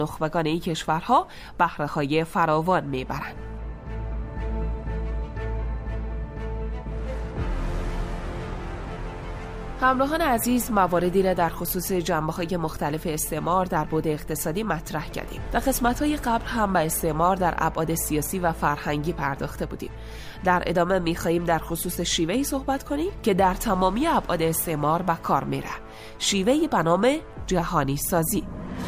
نخبگان این کشورها بهره‌های فراوان میبرند. همراهان عزیز، مواردی را در خصوص جنبه‌های مختلف استعمار در بعد اقتصادی مطرح کردیم. در قسمت‌های قبل هم به استعمار در ابعاد سیاسی و فرهنگی پرداخته بودیم. در ادامه می‌خواهیم در خصوص شیوهی صحبت کنیم که در تمامی ابعاد استعمار به کار میره. شیوهی به نام جهانی سازی.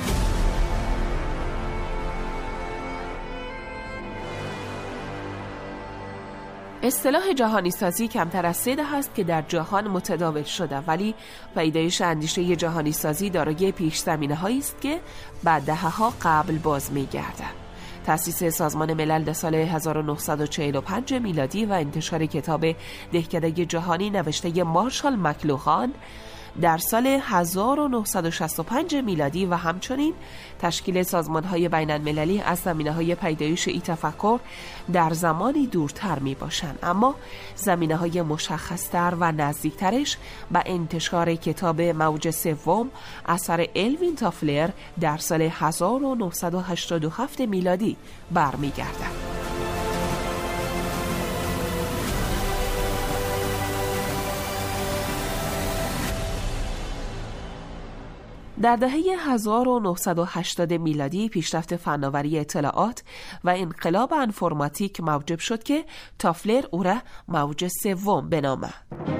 اصطلاح جهانی سازی کمتر از 3 دهه است که در جهان متداول شده، ولی پیدایش اندیشه جهانی سازی دارای پیش زمینه‌هایی است که بعد دهه‌ها قبل باز می‌گردد. تأسیس سازمان ملل در سال 1945 میلادی و انتشار کتاب دهکده جهانی نوشته مارشال مکلوهان در سال 1965 میلادی و همچنین تشکیل سازمان‌های بین‌المللی از زمینه‌های پیدایش این تفکر در زمانی دورتر می‌باشند، اما زمینه‌های مشخص‌تر و نزدیکترش به انتشار کتاب موج سوم اثر الوین تافلر در سال 1987 میلادی برمیگردد. در دهه 1980 میلادی پیشرفت فناوری اطلاعات و انقلاب انفرماتیک موجب شد که تافلر او را موج سوم بنامد.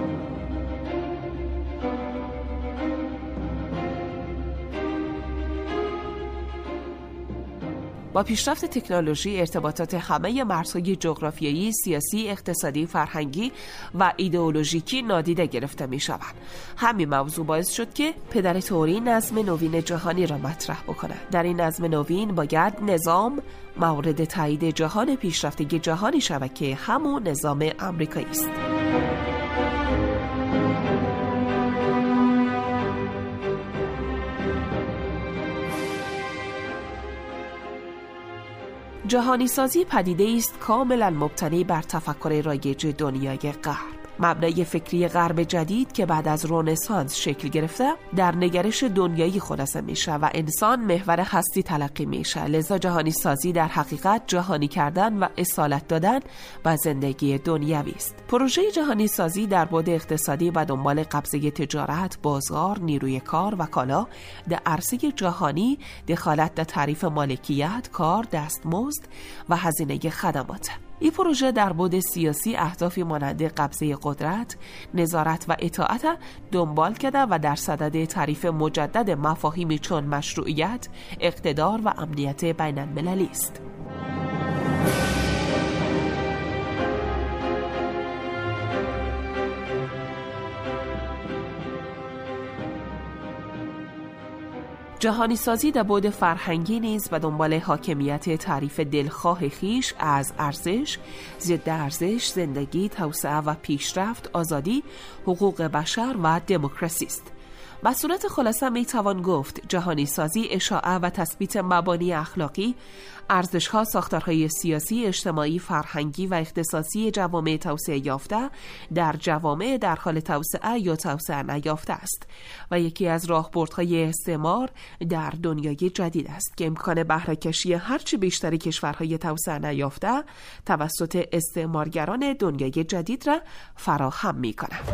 با پیشرفت تکنولوژی ارتباطات همه مرزهای جغرافیایی، سیاسی، اقتصادی، فرهنگی و ایدئولوژیکی نادیده گرفته می شوند. همین موضوع باعث شد که پدر توری نظم نوین جهانی را مطرح بکنه. در این نظم نوین باید نظام مورد تایید جهان پیشرفته جهانی شود که همون نظام آمریکایی است. جهانی سازی پدیده است کاملا مبتنی بر تفکر رایج دنیای غرب. مبنای فکری غرب جدید که بعد از رنسانس شکل گرفته در نگرش دنیایی خلاصه میشه و انسان محور هستی تلقی میشه. لذا جهانی سازی در حقیقت جهانی کردن و اصالت دادن به زندگی دنیوی است. پروژه جهانی سازی در بعد اقتصادی و دنبال قبضه تجارت، بازار، نیروی کار و کالا در عرصه جهانی، دخالت در تعریف مالکیت، کار، دستمزد و هزینه خدمات. این پروژه در بعد سیاسی اهدافی مانند قبضه قدرت، نظارت و اطاعت دنبال کرده و در صدد تعریف مجدد مفاهیمی چون مشروعیت، اقتدار و امنیت بین المللی است. جهانی سازی در بعد فرهنگی نیز و دنبال حاکمیت تعریف دلخواه خیش از ارزش، ضد ارزش، زندگی، توسعه و پیشرفت، آزادی، حقوق بشر و دموکراسی است. به صورت خلاصه می توان گفت جهانی سازی اشاعه و تثبیت مبانی اخلاقی، ارزش‌ها، ساختارهای سیاسی، اجتماعی، فرهنگی و اختصاصی جوامع توسعه یافته در جوامع در حال توسعه یا توسعه نیافته است و یکی از راهبردهای استعمار در دنیای جدید است که امکان بهره کشی هرچی بیشتر کشورهای توسعه نیافته توسط استعمارگران دنیای جدید را فراهم می‌کند.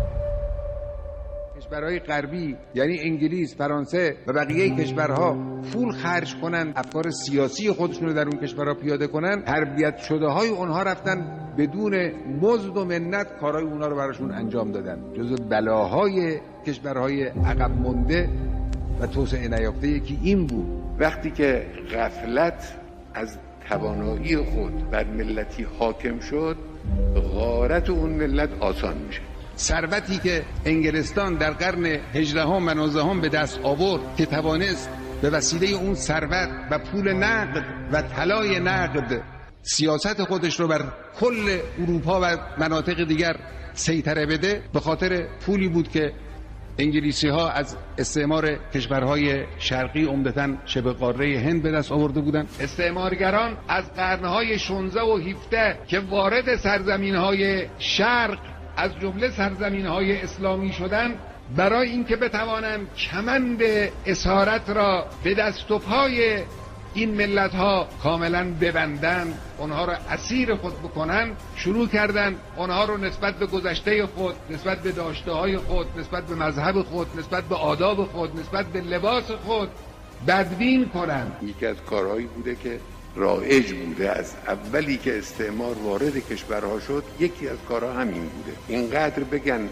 کشورهای غربی یعنی انگلیس، فرانسه و بقیه کشورها پول خرج کنن افکار سیاسی خودشون رو در اون کشورها پیاده کنن، تربیت شده های اونها رفتن بدون مزد و منت کارهای اونها رو براشون انجام دادن. جزو بلاهای کشورهای عقب مونده و توسعه نیافته یکی این بود. وقتی که غفلت از توانایی خود بر ملتی حاکم شد، غارت اون ملت آسان میشه. ثروتی که انگلستان در قرن 18 و 19 به دست آورد که توانست به وسیله اون ثروت و پول نقد و طلای نقد سیاست خودش رو بر کل اروپا و مناطق دیگر سیطره بده، به خاطر پولی بود که انگلیسی ها از استعمار کشورهای شرقی عمدتاً شبه قاره هند به دست آورده بودند. استعمارگران از قرنهای 16 و 17 که وارد سرزمین‌های شرق از جمله سرزمین‌های اسلامی شدن، برای اینکه بتوانند کمند اسارت را به دست و پای این ملت ها کاملا ببندن، اونها را اسیر خود بکنن، شروع کردن اونها رو نسبت به گذشته خود، نسبت به داشته های خود، نسبت به مذهب خود، نسبت به آداب خود، نسبت به لباس خود بدبین کنن. یکی از کارهایی بوده که رایج بوده از اولی که استعمار وارد کشورها شد، یکی از کارها همین بوده. اینقدر بگن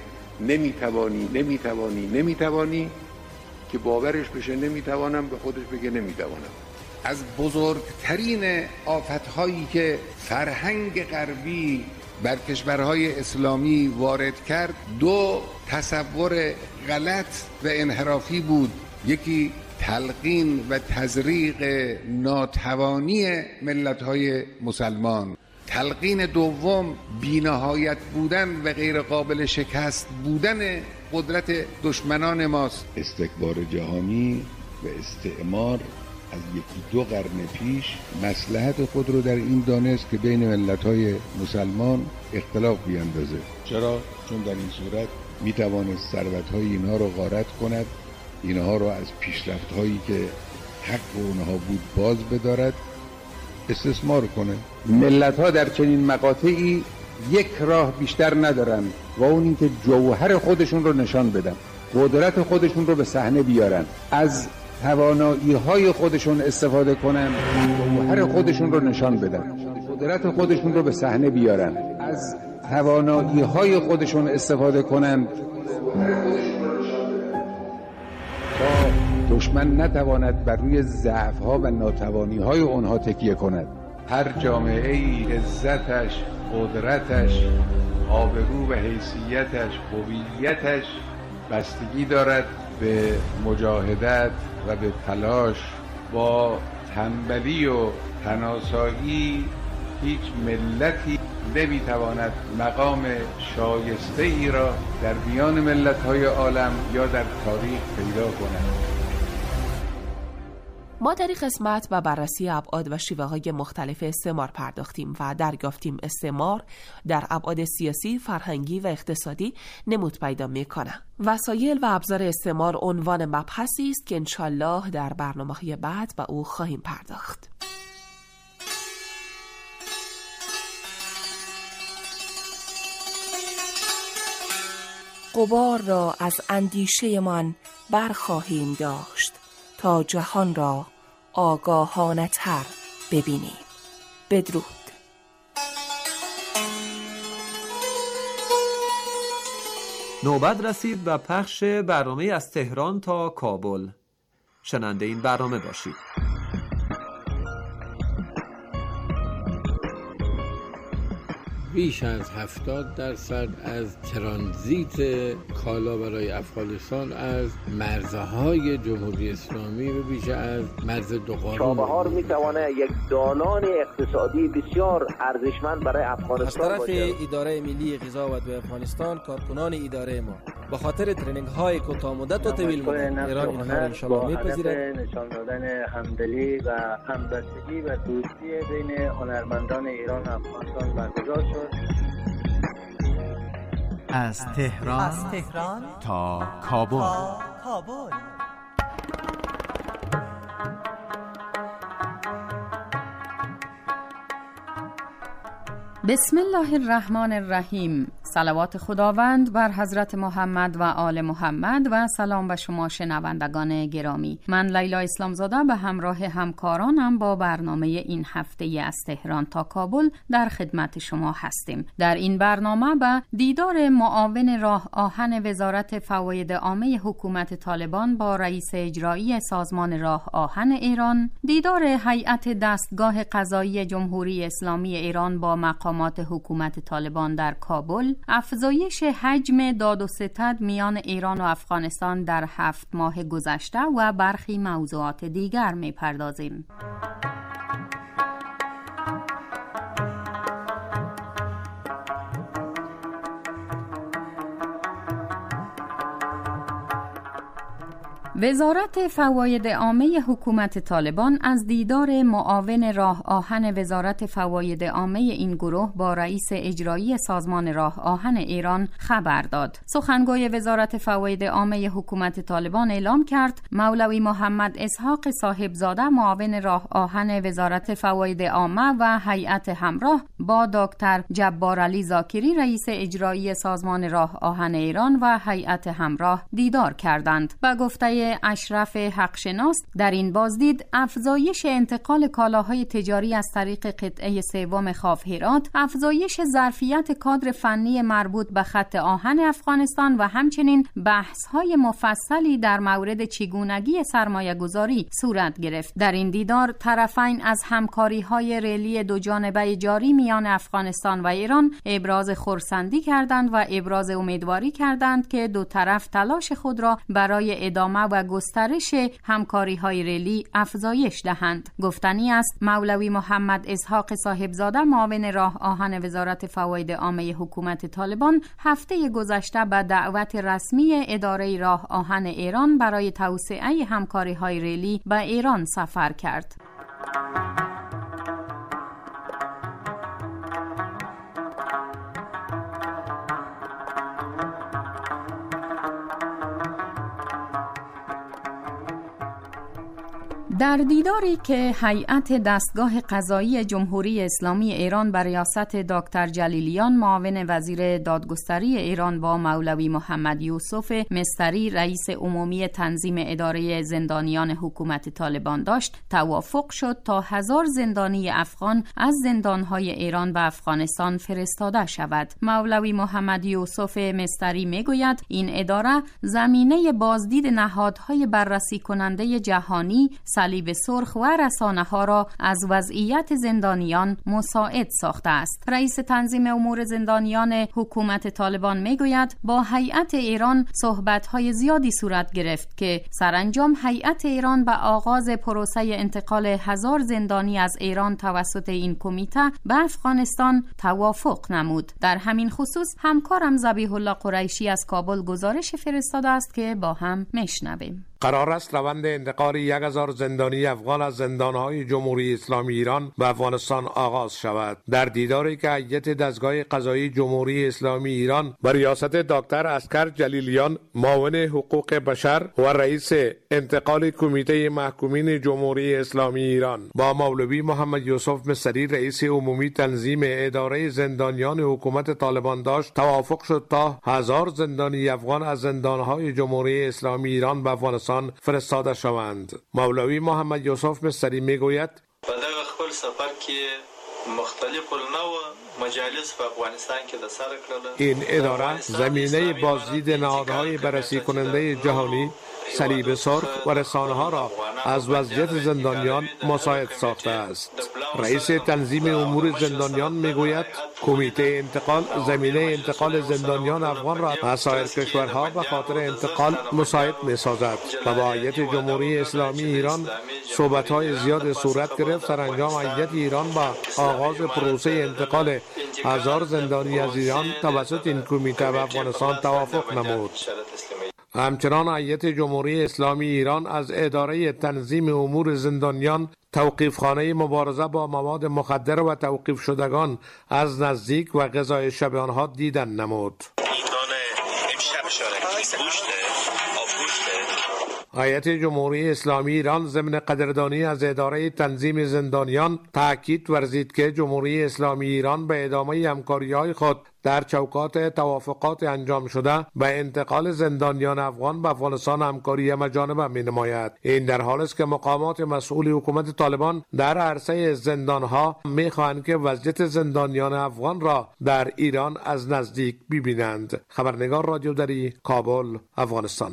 نمیتوانی که باورش بشه نمیتوانم، به خودش بگه نمیتوانم. از بزرگترین آفت‌هایی که فرهنگ غربی بر کشورهای اسلامی وارد کرد، دو تصور غلط و انحرافی بود. یکی تلقین و تزریق ناتوانی ملت‌های مسلمان، تلقین دوم بی‌نهایت بودن و غیر قابل شکست بودن قدرت دشمنان ماست. استکبار جهانی و استعمار از یکی دو قرن پیش مصلحت خود رو در این دانست که بین ملت‌های مسلمان اختلاف بیاندازه. چرا؟ چون در این صورت میتوانست ثروت‌های اینها رو غارت کند، اینها رو از پیشرفت‌هایی که حق اونها بود باز بدارد، استثمار کنه. ملت‌ها در چنین مقاطعی یک راه بیشتر ندارن و اون این که جوهر خودشون رو نشان بدن، قدرت خودشون رو به صحنه بیارن، از توانایی‌های خودشون استفاده کنن، جوهر خودشون رو نشان بدن، قدرت خودشون رو به صحنه بیارن، از توانایی‌های خودشون استفاده کنن تا دشمن نتواند بر روی ضعف‌ها و ناتوانی‌های اونها تکیه کند. هر جامعه‌ای عزتش، قدرتش، آبرو و حیثیتش، هویتش بستگی دارد به مجاهدت و به تلاش. با تنبلی و تناسایی هیچ ملتی نمیتواند مقام شایسته ای را در میان ملت‌های عالم یا در تاریخ پیدا کند. ما در این قسمت به بررسی ابعاد و شیوه‌های مختلف استعمار پرداختیم و دریافتیم استعمار در ابعاد سیاسی، فرهنگی و اقتصادی نمود پیدا می‌کند. وسایل و ابزار استعمار عنوان مبحثی است که انشالله در برنامه‌های بعد به او خواهیم پرداخت. غبار را از اندیشه من برخواهیم داشت تا جهان را آگاهانه تر ببینیم. بدرود. نوبت رسید به پخش برنامه از تهران تا کابل. شنونده این برنامه باشید. بیش از 70% از ترانزیت کالا برای افغانستان از مرزهای جمهوری اسلامی و بیش از مرز دو قارون. چابهار میتونه یک دالان اقتصادی بسیار ارزشمند برای افغانستان از طرف اداره ملی غذا و دو افغانستان، کارکنان اداره ما به خاطر ترینینگ های کوتاه مدت و طویل مدت ایران اینها را انشالله میپذیرد. نشان دادن همدلی و همبستگی و دوستی بین هنرمندان ایران و افغانستان برگزار شد. از تهران تا کابل. بسم الله الرحمن الرحیم. صلوات خداوند بر حضرت محمد و آل محمد و سلام به شما شنوندگان گرامی. من لیلا اسلامزاده به همراه همکارانم با برنامه این هفته از تهران تا کابل در خدمت شما هستیم. در این برنامه به دیدار معاون راه آهن وزارت فواید عامه حکومت طالبان با رئیس اجرایی سازمان راه آهن ایران، دیدار هیئت دستگاه قضایی جمهوری اسلامی ایران با مقامات حکومت طالبان در کابل، افزایش حجم داد و ستد میان ایران و افغانستان در 7 ماه گذشته و برخی موضوعات دیگر می‌پردازیم. وزارت فواید عامه حکومت طالبان از دیدار معاون راه آهن وزارت فواید عامه این گروه با رئیس اجرایی سازمان راه آهن ایران خبر داد. سخنگوی وزارت فواید عامه حکومت طالبان اعلام کرد مولوی محمد اسحاق صاحبزاده معاون راه آهن وزارت فواید عامه و هیئت همراه با دکتر جبارعلی زاکری رئیس اجرایی سازمان راه آهن ایران و هیئت همراه دیدار کردند. با گفته اشرف حقشناس در این بازدید افزایش انتقال کالاهای تجاری از طریق قطعه سوم خاف هرات، افزایش ظرفیت کادر فنی مربوط به خط آهن افغانستان و همچنین بحث‌های مفصلی در مورد چگونگی سرمایه‌گذاری صورت گرفت. در این دیدار طرفین از همکاری‌های ریلی دو جانبه جاری میان افغانستان و ایران ابراز خرسندی کردند و ابراز امیدواری کردند که دو طرف تلاش خود را برای ادامه و گسترش همکاری‌های ریلی افزایش دهند. گفتنی است مولوی محمد اسحاق صاحبزاده معاون راه آهن وزارت فواید عامه حکومت طالبان هفته گذشته به دعوت رسمی اداره راه آهن ایران برای توسعه همکاری‌های ریلی به ایران سفر کرد. در دیداری که هیئت دستگاه قضایی جمهوری اسلامی ایران بر ریاست دکتر جلیلیان معاون وزیر دادگستری ایران با مولوی محمد یوسف مستری رئیس عمومی تنظیم اداره زندانیان حکومت طالبان داشت، توافق شد تا 1000 زندانی افغان از زندانهای ایران به افغانستان فرستاده شود. مولوی محمد یوسف مستری میگوید این اداره زمینه بازدید نهادهای بررسی کننده جهانی، صلیب سرخ و رسانه‌ها را از وضعیت زندانیان مساعد ساخته است. رئیس تنظیم امور زندانیان حکومت طالبان میگوید با هیئت ایران صحبت‌های زیادی صورت گرفت که سرانجام هیئت ایران به آغاز پروسه انتقال 1000 زندانی از ایران توسط این کمیته به افغانستان توافق نمود. در همین خصوص همکارم ذبیح الله قریشی از کابل گزارش فرستاده است که با هم میشنویم. قرار است روند انتقال 1000 زندانی افغان از زندانهای جمهوری اسلامی ایران به افغانستان آغاز شود. در دیداری که هیئت دستگاه قضایی جمهوری اسلامی ایران با ریاست دکتر عسکر جلیلیان معاون حقوق بشر و رئیس انتقال کمیته محکومین جمهوری اسلامی ایران با مولوی محمد یوسف مستری رئیس عمومی تنظیم اداره زندانیان حکومت طالبان داشت، توافق شد تا 1000 زندانی افغان از زندانهای جمهوری اسلامی ایران به افغانستان فرستاده شوند. مولوی محمد یوسف مستری میگوید په دغه خپل سفر کې مختلف النوع مجالس په افغانستان کې د سره کړل. این اداره زمینه بازدید نهادهای بررسی کننده جهانی، صلیب سرخ و رسانه‌ها را از وضعیت زندانیان مساعد ساخته است. رئیس تنظیم امور زندانیان میگوید کمیته انتقال زمینه انتقال زندانیان افغان را از سایر کشورها به خاطر انتقال مساعد می‌سازد و با هیئت جمهوری اسلامی ایران صحبت‌های زیاد صورت گرفت. سرانجام هیئت ایران با آغاز پروسه انتقال 1000 زندانی از ایران توسط این کمیته به افغانستان توافق نمود. همچنان هیئت جمهوری اسلامی ایران از اداره تنظیم امور زندانیان توقیفخانه مبارزه با مواد مخدر و توقیف شدگان از نزدیک و غذای شب آنها دیدن نمود. هیئت جمهوری اسلامی ایران ضمن قدردانی از اداره تنظیم زندانیان تاکید ورزید که جمهوری اسلامی ایران به ادامه همکاری‌های خود در چوکات توافقات انجام شده به انتقال زندانیان افغان به افغانستان همکاری همه‌جانبه می‌نماید. این در حالی است که مقامات مسئول حکومت طالبان در عرصه زندانها می‌خواهند که وضعیت زندانیان افغان را در ایران از نزدیک ببینند. خبرنگار رادیو دری، کابل، افغانستان.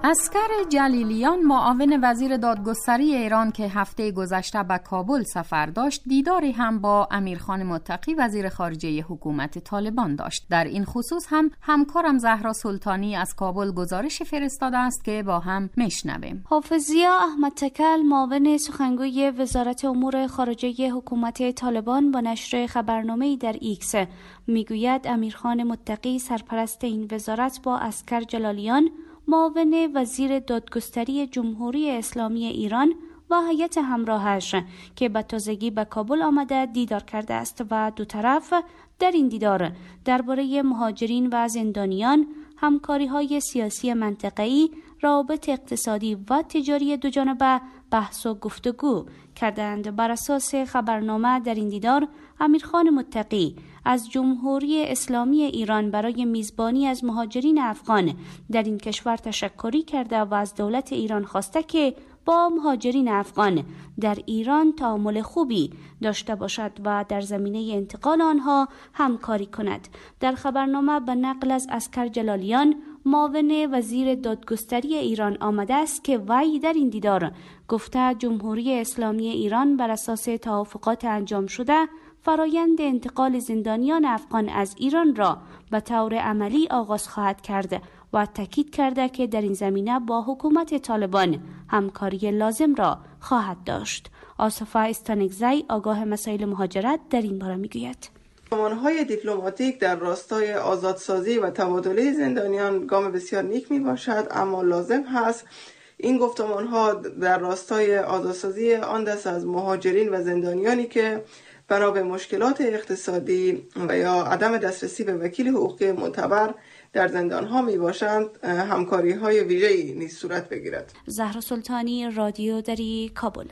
اسکر جلیلیان معاون وزیر دادگستری ایران که هفته گذشته به کابل سفر داشت، دیداری هم با امیرخان متقی وزیر خارجه حکومت طالبان داشت. در این خصوص هم همکارم زهرا سلطانی از کابل گزارش فرستاده است که با هم میشنویم. حافظیا احمد تکل معاون سخنگوی وزارت امور خارجه حکومت طالبان با نشر خبرنامه‌ای در ایکس میگوید امیرخان متقی سرپرست این وزارت با اسکر جلالیان معاون وزیر دادگستری جمهوری اسلامی ایران و هیئت همراهش که به تازگی به کابل آمده دیدار کرده است و دو طرف در این دیدار درباره مهاجرین و زندانیان، همکاری‌های سیاسی منطقه‌ای، روابط اقتصادی و تجاری دوجانبه بحث و گفتگو کردند. بر اساس خبرنامه در این دیدار امیرخان متقی از جمهوری اسلامی ایران برای میزبانی از مهاجرین افغان در این کشور تشکری کرده و از دولت ایران خواسته که با مهاجرین افغان در ایران تعامل خوبی داشته باشد و در زمینه انتقال آنها همکاری کند. در خبرنامه به نقل از اسکر جلالیان معاون وزیر دادگستری ایران آمده است که وی در این دیدار گفته جمهوری اسلامی ایران بر اساس توافقات انجام شده فرایند انتقال زندانیان افغان از ایران را به طور عملی آغاز خواهد کرد و تاکید کرده که در این زمینه با حکومت طالبان همکاری لازم را خواهد داشت. آصفه استانگزی آگاه مسائل مهاجرت در این باره میگوید. گفتمان‌های دیپلماتیک در راستای آزادسازی و تبادله زندانیان گام بسیار نیک می باشد، اما لازم هست این گفتمان‌ها در راستای آزادسازی آن دست از مهاجرین و زندانیانی که بنا به مشکلات اقتصادی و یا عدم دسترسی به وکیل حقوقی معتبر در زندان‌ها می باشند همکاری‌های ویژه‌ای نیز صورت بگیرد. زهرا سلطانی، رادیو دری، کابل.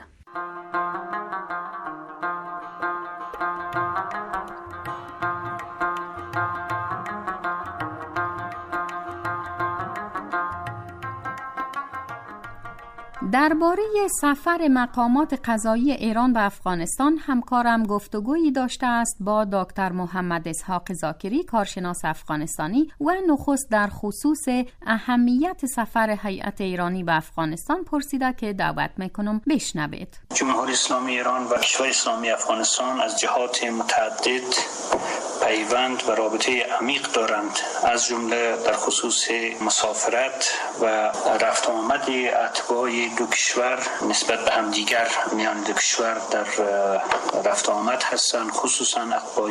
درباره سفر مقامات قضایی ایران به افغانستان همکارم گفتگویی داشته است با دکتر محمد اسحاق زاکری، کارشناس افغانستانی و نخست در خصوص اهمیت سفر هیئت ایرانی به افغانستان پرسیده که دعوت میکنم بشنوید. جمهوری اسلامی ایران و کشور اسلامی افغانستان از جهات متعدد پیوند و رابطه عمیق دارند، از جمله در خصوص مسافرت و رفت آمد اتباع دو کشور نسبت به همدیگر میان دو کشور در رفت آمد هستند. خصوصا اتباع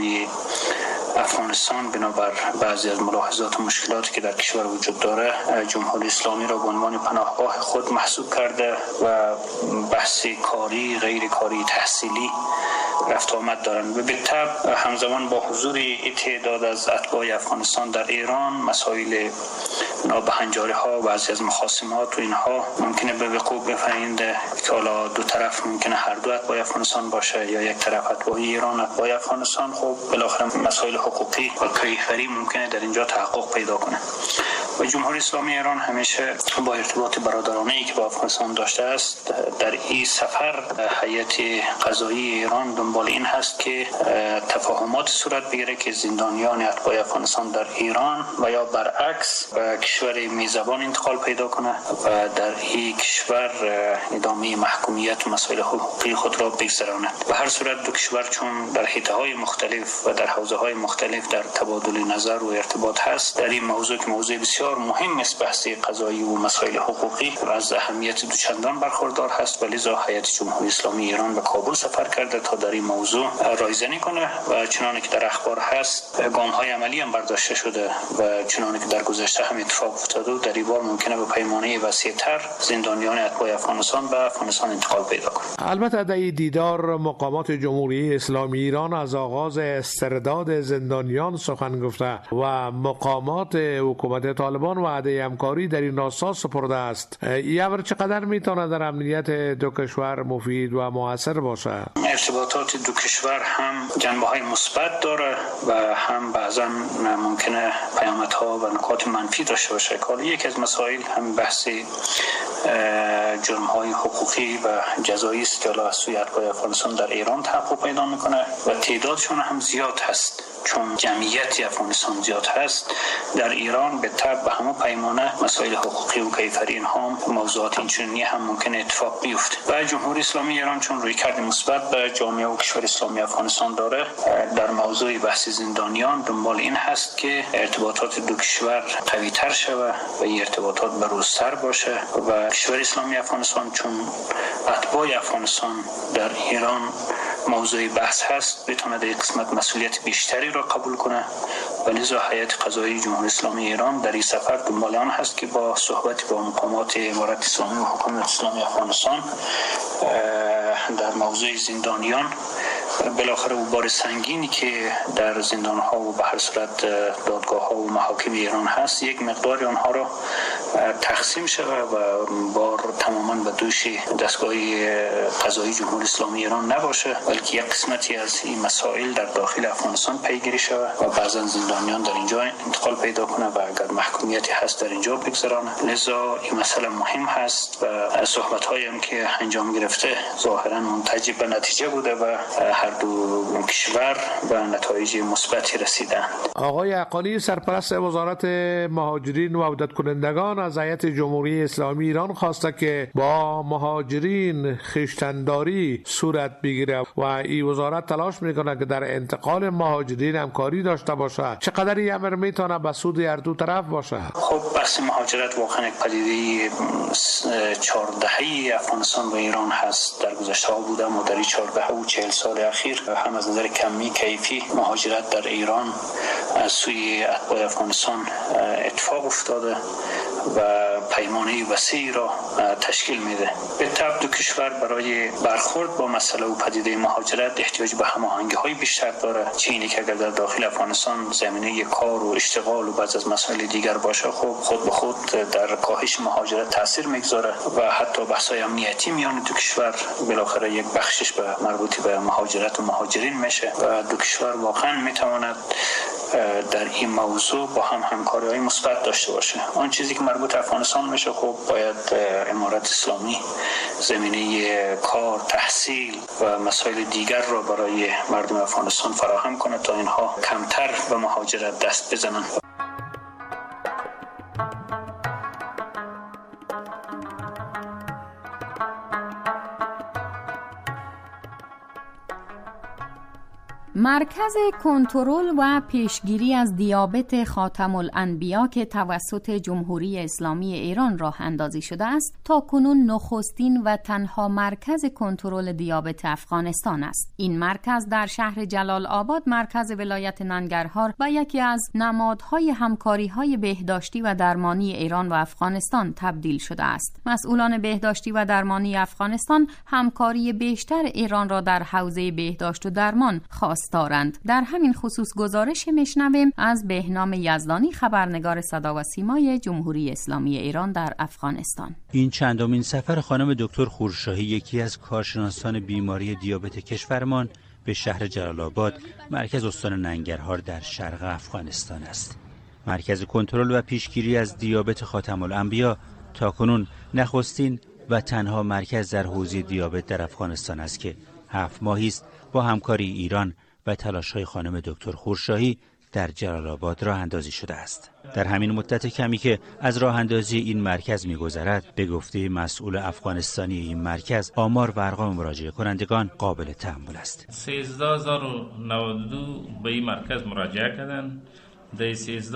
افغانستان بنابر بعضی از ملاحظات و مشکلاتی که در کشور وجود داره جمهوری اسلامی را به عنوان پناهگاه خود محسوب کرده و بحث کاری، غیر کاری، تحصیلی رفت آمد دارند و به طبع همزمان با حضور تعداد از اتباع افغانستان در ایران مسائل نابهنجاری ها و بعضی از مخاصمات و اینها ممکنه به وقوع بپیونده که حالا دو طرف ممکنه هر دو اتباع افغانستان باشه یا یک طرف اتباع ایران اتباع افغانستان. خب بالاخره مسائل حقوقی و کیفری ممکنه در اینجا تحقق پیدا کنه و جمهوری اسلامی ایران همیشه با ارتباط برادرانه‌ای که با افغانستان داشته است در این سفر هیئت قضایی ایران دنبال این هست که تفاهمات صورت بگیره که زندانیان اتباع افغانستان در ایران و یا برعکس به کشور میزبان انتقال پیدا کنه و در این کشور ادامه محکومیت و مسائل حقوقی خود را بگذراند. به هر صورت دو کشور چون در حیطه‌های مختلف و در حوزه‌های مختلف در تبادل نظر و ارتباط هست، در این موضوع که موضوع بسیار مهم است بحث قضایی و مسائل حقوقی و از اهمیت دوچندان برخوردار هست و لذا هیئت جمهوری اسلامی ایران به کابل سفر کرده تا در این موضوع رایزنی کنه و چنانه که در اخبار هست گام‌های عملی هم برداشته شده و چنانه که در گذشته هم اتفاق افتاده و در این بار ممکنه به پیمانه وسیع‌تر زندانیان اتباع افغانستان به افغانستان انتقال پیدا کنه. البته در این دیدار مقامات جمهوری اسلامی ایران از آغاز استرداد زندانیان سخن گفته و مقامات حکومت طالبان وعده همکاری در این راستا سپرده است. این چقدر میتونه در امنیت دو کشور مفید و موثر باشه؟ ارتباطات دو کشور هم جنبه‌های مثبت داره و هم بعضا ممکنه پیامدها و نکات منفی داشته باشه. یکی از مسائل هم بحث جرم‌های حقوقی و جزایی است که از سوی اتباع افغانستان در ایران تحقق پیدا میکنه و تعدادشون هم زیاد هست چون جمعیت افغانستان زیاد هست، در ایران به تبع به همه پیمانه مسائل حقوقی و کیفری اینها موضوعات اینچنینی هم ممکن اتفاق بیفته. و جمهوری اسلامی ایران چون رویکرد مثبت به جامعه و کشور اسلامی افغانستان داره، در موضوع بحث زندانیان دنبال این هست که ارتباطات دو کشور قوی تر شود و این ارتباطات بروزتر باشه و کشور اسلامی افغانستان چون اتباع افغانستان در ایران موضوع بحث هست، بتونه در قسمت مسئولیت بیشتری را قبول کنه و لذا هیئت قضایی جمهوری اسلامی ایران در این سفر دنبال آن هست که با صحبت با مقامات امارت اسلامی و حکومت اسلامی افغانستان در موضوع زندانیان، بالاخره او بار سنگینی که در زندان ها و به هر صورت دادگاه ها و محاکم ایران هست، یک مقدار آنها را تقسیم شود و بار تماما به دوش دستگاه قضایی جمهوری اسلامی ایران نباشه، بلکه یک قسمتی از این مسائل در داخل افغانستان پیگیری شود و بعضا زندانیان در اینجا انتقال پیدا کنه و اگر محکومیتی هست در اینجا بگذرانه. لذا این مسئله مهم هست و صحبت هایی هم که انجام گرفته ظاهرا منتج به نتیجه بوده و هر دو کشور به نتایج مثبتی رسیدند. آقای عقالی، سرپرست وزارت مهاجرین و عودت کنندگان، از هیئت جمهوری اسلامی ایران خواسته که با مهاجرین خویشتنداری صورت بگیره و این وزارت تلاش میکنه که در انتقال مهاجرین همکاری داشته باشه. چقدر این امر میتونه به سود هر دو طرف باشه؟ خب بحث مهاجرت واقعا یک پدیده 4 دهه افغانستان و ایران هست. در گذشته ها بوده، ما در 14 و 40 سال اخیر هم از نظر کمی کیفی مهاجرت در ایران از سوی اتباع افغانستان اتفاق افتاده و پیمانه وسیعی را تشکیل میده. به طبع دو کشور برای برخورد با مسئله و پدیده مهاجرت احتیاج به هماهنگی‌های بیشتر داره. چه اینی که اگر در داخل افغانستان زمینه کار و اشتغال و بعض از مسائل دیگر باشه، خب خود به خود در کاهش مهاجرت تاثیر میگذاره و حتی بحث‌های امنیتی میان دو کشور بالاخره یک بخشش به مربوط به مهاجرت و مهاجرین میشه و دو کشور واقعا میتواند در این موضوع با هم همکاری‌های مثبت داشته باشه. آن چیزی که مربوط افغانستان میشه، خب باید امارت اسلامی زمینه کار، تحصیل و مسائل دیگر را برای مردم افغانستان فراهم کنه تا اینها کمتر به مهاجرت دست بزنند. مرکز کنترل و پیشگیری از دیابت خاتم الانبیا که توسط جمهوری اسلامی ایران راه اندازی شده است، تاکنون نخستین و تنها مرکز کنترل دیابت افغانستان است. این مرکز در شهر جلال آباد، مرکز ولایت ننگرهار و یکی از نمادهای همکاری‌های بهداشتی و درمانی ایران و افغانستان تبدیل شده است. مسئولان بهداشتی و درمانی افغانستان همکاری بیشتر ایران را در حوزه بهداشت و درمان دارند. در همین خصوص گزارش میشنویم از بهنام یزدانی، خبرنگار صدا و سیمای جمهوری اسلامی ایران در افغانستان. این چندمین سفر خانم دکتر خورشاهی، یکی از کارشناسان بیماری دیابت کشورمان، به شهر جلال آباد، مرکز استان ننگرهار در شرق افغانستان است. مرکز کنترل و پیشگیری از دیابت خاتم الانبیا تاکنون نخستین و تنها مرکز در حوزه دیابت در افغانستان است که 7 ماهی است با همکاری ایران و تلاش‌های خانم دکتر خورشاهی در جلال آباد راه اندازی شده است. در همین مدت کمی که از راه اندازی این مرکز می‌گذرد، به گفته مسئول افغانستانی این مرکز، آمار و ارقام مراجعه کنندگان قابل تأمل است. 13092 به این مرکز مراجعه کردند. در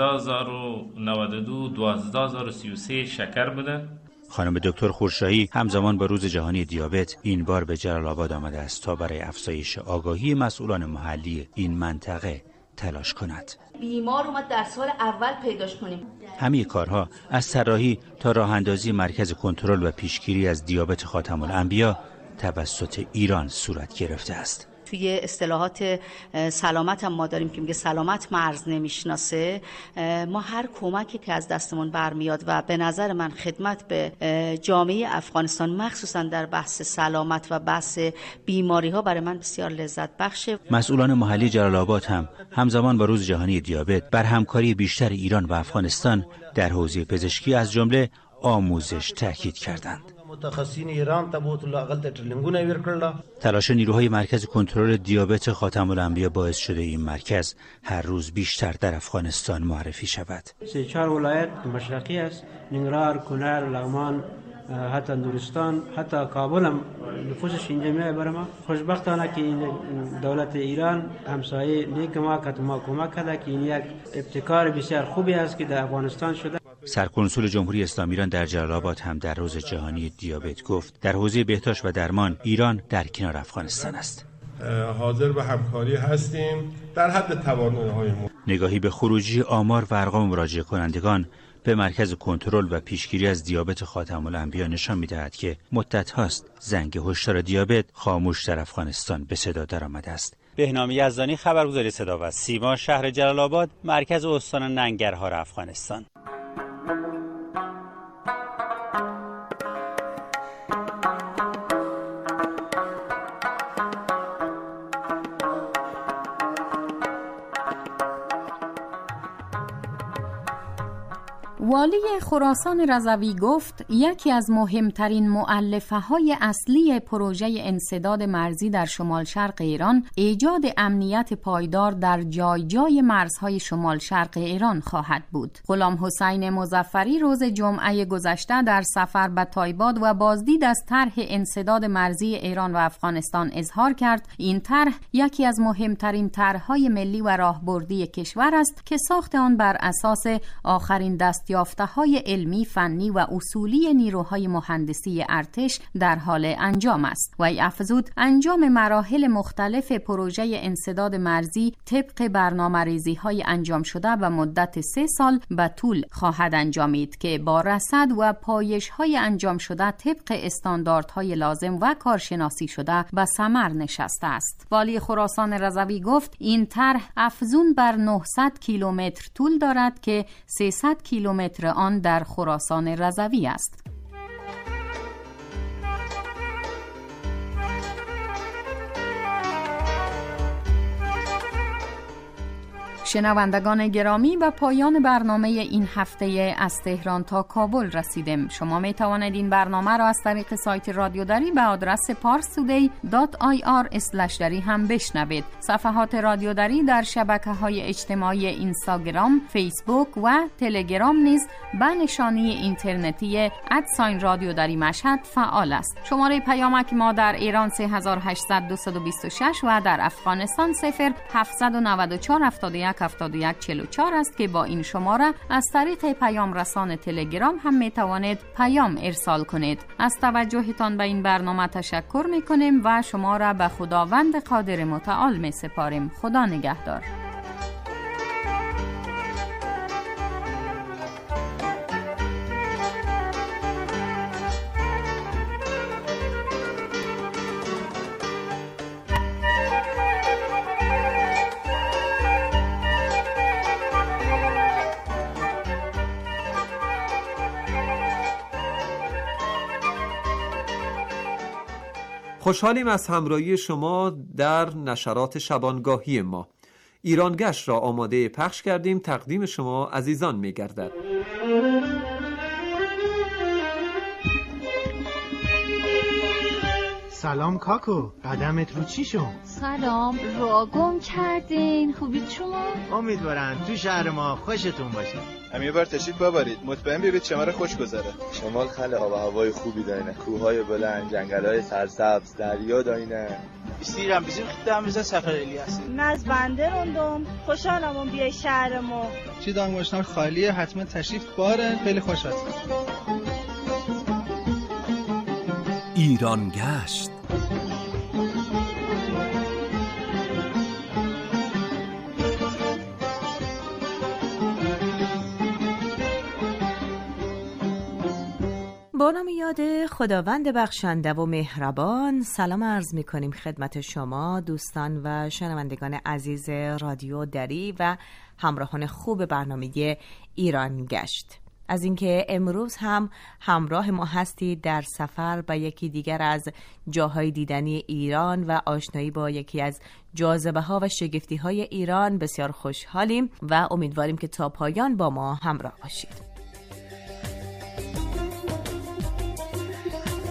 13092 12033 شکر بوده. خانم دکتر خورشاهی همزمان با روز جهانی دیابت این بار به جلال آباد آمده است تا برای افزایش آگاهی مسئولان محلی این منطقه تلاش کند. بیمار اومد در سال اول پیداش کنیم. همه کارها از طراحی تا راه اندازی مرکز کنترل و پیشگیری از دیابت خاتم الانبیا توسط ایران صورت گرفته است. توی اصطلاحات سلامت هم ما داریم که میگه سلامت مرز نمیشناسه. ما هر کمکی که از دستمون برمیاد و به نظر من خدمت به جامعه افغانستان مخصوصا در بحث سلامت و بحث بیماری ها برای من بسیار لذت بخشه. مسئولان محلی جلال آباد هم همزمان با روز جهانی دیابت بر همکاری بیشتر ایران و افغانستان در حوزه پزشکی از جمله آموزش تاکید کردند. متخصصین ایران تبوت لاغل ترلنگونه ورکړل. تلاش نیروهای مرکز کنترل دیابت خاتم الانبیا باعث شده این مرکز هر روز بیشتر در افغانستان معرفی شود. 3-4 ولایت مشرقی است، ننگرهار، کنر، لغمان، حتی نورستان، حتی کابل هم نفوسش اینجا میاد برای ما. خوشبختانه که این دولت ایران همسایه نیک ما کمک کرده که این یک ابتکار بسیار خوبی است که در افغانستان شده. سرکنسول جمهوری اسلامی ایران در جلال آباد هم در روز جهانی دیابت گفت در حوزه بهداشت و درمان ایران در کنار افغانستان است. حاضر به همکاری هستیم در حد توانایی‌هایمان. نگاهی به خروجی آمار و ارقام مراجعه کنندگان به مرکز کنترل و پیشگیری از دیابت خاتم الانبیا نشان می‌دهد که مدت هاست زنگ هشدار دیابت خاموش در افغانستان به صدا درآمده است. بهنام یزدانی، خبرگزاری صدا و سیما، شهر جلال آباد، مرکز استان ننگرهار، افغانستان. والی خراسان رضوی گفت یکی از مهمترین مؤلفه‌های اصلی پروژه انسداد مرزی در شمال شرق ایران ایجاد امنیت پایدار در جای جای مرزهای شمال شرق ایران خواهد بود. غلام حسین مظفری روز جمعه گذشته در سفر به تایباد و بازدید از طرح انسداد مرزی ایران و افغانستان اظهار کرد این طرح یکی از مهمترین طرح‌های ملی و راهبردی کشور است که ساخت آن بر اساس آخرین دستیافته‌های علمی، فنی و اصولی نیروهای مهندسی ارتش در حال انجام است. وی افزود انجام مراحل مختلف پروژه انسداد مرزی طبق برنامه‌ریزی‌های انجام شده و مدت 3 سال به طول خواهد انجامید که با رصد و پایش‌های انجام شده طبق استانداردهای لازم و کارشناسی شده به ثمر نشسته است. والی خراسان رضوی گفت این طرح افزون بر 900 کیلومتر طول دارد که 300 کیلومتر آن در خراسان رضوی است. شنوندگان گرامی، به پایان برنامه این هفته از تهران تا کابل رسیدیم. شما می توانید این برنامه را از طریق سایت رادیو دری به آدرس parstoday.ir/dari هم بشنوید. صفحات رادیو دری در شبکه‌های اجتماعی اینستاگرام، فیسبوک و تلگرام نیز به نشانی اینترنتی @رادیو دری مشهد فعال است. شماره پیامک ما در ایران 3800-226 و در افغانستان 0794-71-71-44 است که با این شماره از طریق پیام رسان تلگرام هم می توانید پیام ارسال کنید. از توجهتان به این برنامه تشکر می کنیم و شما را به خداوند قادر متعال می سپاریم. خدا نگهدار. خوشحالیم از همراهی شما در نشرات شبانگاهی ما. ایرانگشت را آماده پخش کردیم، تقدیم شما عزیزان می گردد. سلام کاکو، قدمت رو چی شد؟ سلام، را گم کردین. خوبید شما؟ امیدوارم تو شهر ما خوشتون باشه. هم یه بار تشریف ببرید، مطمئن بیارید شمال خوش گذره. شمال خیلی آب و هوای خوبی داره، کوههای بلند، جنگل‌های سرسبز، دریا داینه. استیرم بزیم خدام بزن سفر الیاس. من بنده روندم، خوشحالم اون بیای شهر ما. چی دانگوشتار خالیه، حتما تشریف باره، خیلی خوش هست. ایرانگشت. با نام یاد خداوند بخشنده و مهربان، سلام عرض می کنیم خدمت شما دوستان و شنوندگان عزیز رادیو دری و همراهان خوب برنامه ایرانگشت. از اینکه امروز هم همراه ما هستید در سفر به یکی دیگر از جاهای دیدنی ایران و آشنایی با یکی از جاذبه ها و شگفتی های ایران بسیار خوشحالیم و امیدواریم که تا پایان با ما همراه باشید.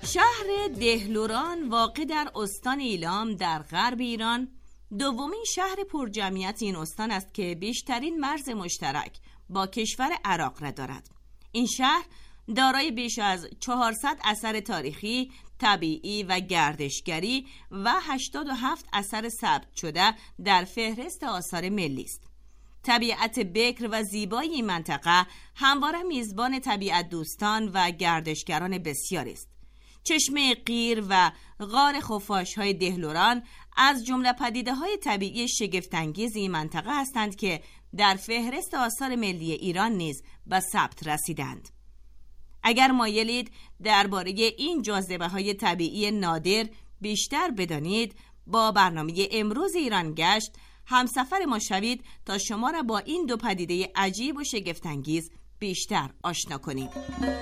شهر دهلوران واقع در استان ایلام در غرب ایران دومین شهر پرجمعیت این استان است که بیشترین مرز مشترک با کشور عراق را دارد. این شهر دارای بیش از 400 اثر تاریخی، طبیعی و گردشگری و 87 اثر ثبت شده در فهرست آثار ملی است. طبیعت بکر و زیبای این منطقه همواره میزبان طبیعت دوستان و گردشگران بسیاری است. چشمه قیر و غار خفاش‌های دهلوران از جمله پدیده‌های طبیعی شگفت‌انگیز این منطقه هستند که در فهرست آثار ملی ایران نیز به ثبت رسیدند. اگر مایلید درباره این جاذبه‌های طبیعی نادر بیشتر بدانید، با برنامه امروز ایران گشت همسفر ما شوید تا شما را با این دو پدیده عجیب و شگفت‌انگیز بیشتر آشنا کنیم.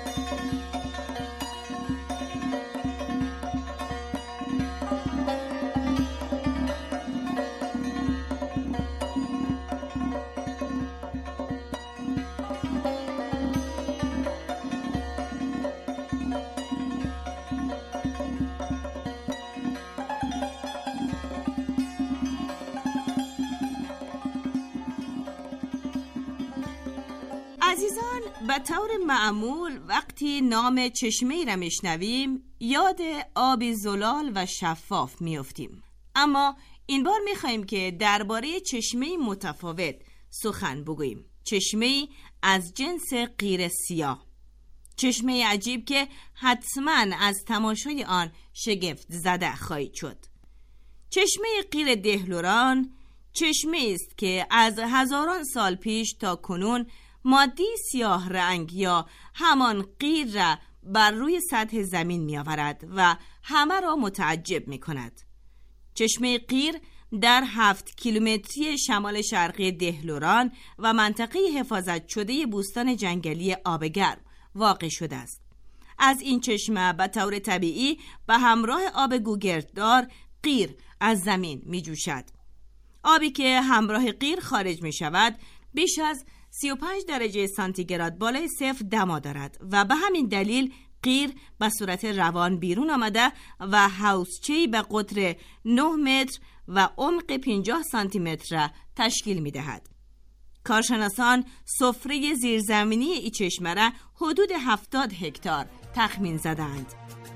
عزیزان، به طور معمول وقتی نام چشمه‌ای را میشنویم یاد آبی زلال و شفاف میافتیم، اما این بار میخوایم که درباره چشمه‌ای متفاوت سخن بگوییم. چشمه‌ای از جنس قیر سیاه، چشمه عجیب که حتما از تماشای آن شگفت زده خواهید شد. چشمه قیر دهلوران چشمه است که از هزاران سال پیش تا کنون مادی سیاه رنگ یا همان قیر را بر روی سطح زمین می آورد و همه را متعجب می کند. چشمه قیر در 7 کیلومتری شمال شرقی دهلوران و منطقه حفاظت شده بوستان جنگلی آبگرم واقع شده است. از این چشمه به طور طبیعی به همراه آب گوگرددار قیر از زمین می جوشد. آبی که همراه قیر خارج می شود بیش از 35 درجه سانتیگراد بالای صفر دما دارد و به همین دلیل قیر به صورت روان بیرون آمده و حوضچه‌ای به قطر 9 متر و عمق 50 سانتی متر را تشکیل می دهد. کارشناسان سفره زیرزمینی این چشمه را حدود 70 هکتار تخمین زدند.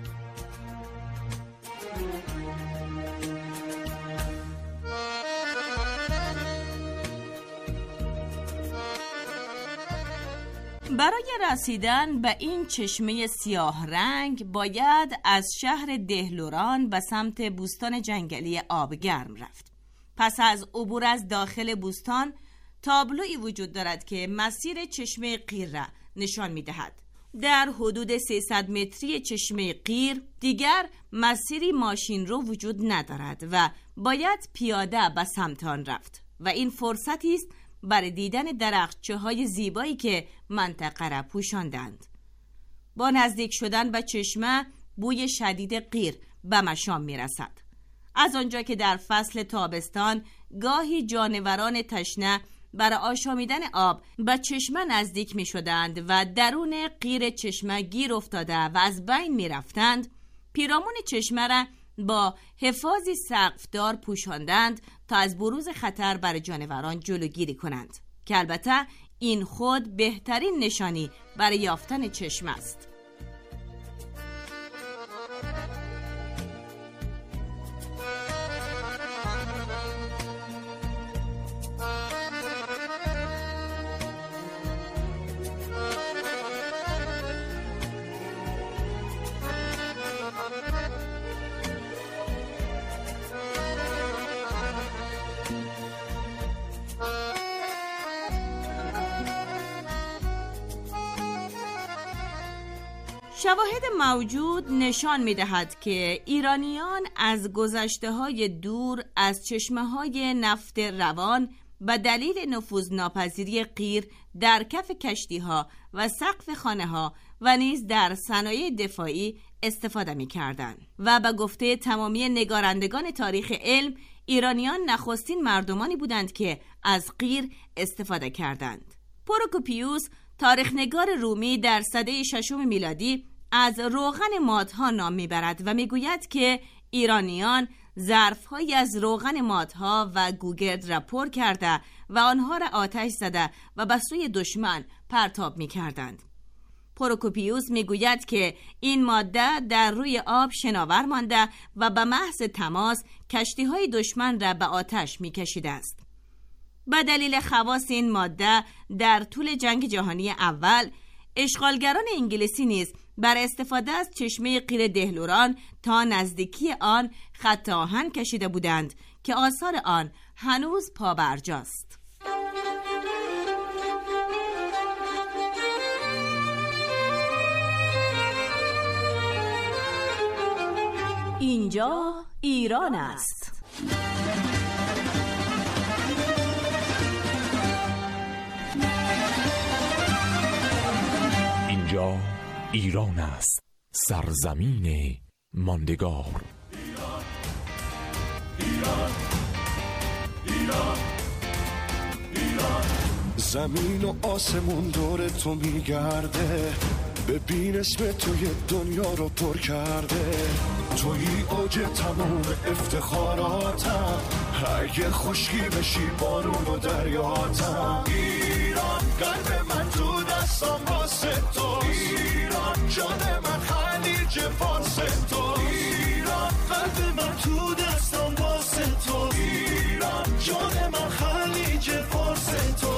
برای رسیدن به این چشمه سیاه رنگ باید از شهر دهلوران به سمت بوستان جنگلی آبگرم رفت. پس از عبور از داخل بوستان تابلویی وجود دارد که مسیر چشمه قیر را نشان می دهد. در حدود 300 متری چشمه قیر دیگر مسیری ماشین رو وجود ندارد و باید پیاده به سمت آن رفت و این فرصتی است برای دیدن درختچه‌های زیبایی که منطقه را پوشاندند. با نزدیک شدن به چشمه بوی شدید قیر به مشام می رسد. از آنجا که در فصل تابستان گاهی جانوران تشنه برای آشامیدن آب به چشمه نزدیک می شدند و درون قیر چشمه گیر افتاده و از بین می رفتند، پیرامون چشمه را با حفاظی سقفدار پوشاندند تا از بروز خطر برای جانوران جلوگیری کنند که البته این خود بهترین نشانی برای یافتن چشمه است. شواهد موجود نشان می‌دهد که ایرانیان از گذشته‌های دور از چشمه‌های نفت روان به دلیل نفوذناپذیری قیر در کف کشتی‌ها و سقف خانه‌ها و نیز در صنایع دفاعی استفاده می‌کردند و به گفته تمامی نگارندگان تاریخ علم ایرانیان نخستین مردمانی بودند که از قیر استفاده کردند. پروکوپیوس تاریخنگار رومی در سده 6 میلادی از روغن مادها نام میبرد و میگوید که ایرانیان ظرف‌هایی از روغن مادها و گوگرد را پر کرده و آنها را آتش زده و به سوی دشمن پرتاب میکردند. پروکوپیوس میگوید که این ماده در روی آب شناور مانده و به محض تماس کشتی‌های دشمن را به آتش میکشیده است. به دلیل خواص این ماده در طول جنگ جهانی اول اشغالگران انگلیسی نیز بر استفاده از چشمه قیر دهلوران تا نزدیکی آن خط آهن کشیده بودند که آثار آن هنوز پابرجاست. اینجا ایران است. اینجا ایران است، سرزمین ماندگار. ایران، ایران، ایران. زمین و آسمون دور تو میگرده، ببین اسم توی دنیا رو پر کرده. توی اوج تمام افتخاراتم، اگه خشکی بشی بارون و دریاتم. ایران قلب من تو دستم واسه تو، ایران جان من خلیج فارس تو، ایران قلب من تو دستم واسه تو، ایران جان من خلیج فارس تو.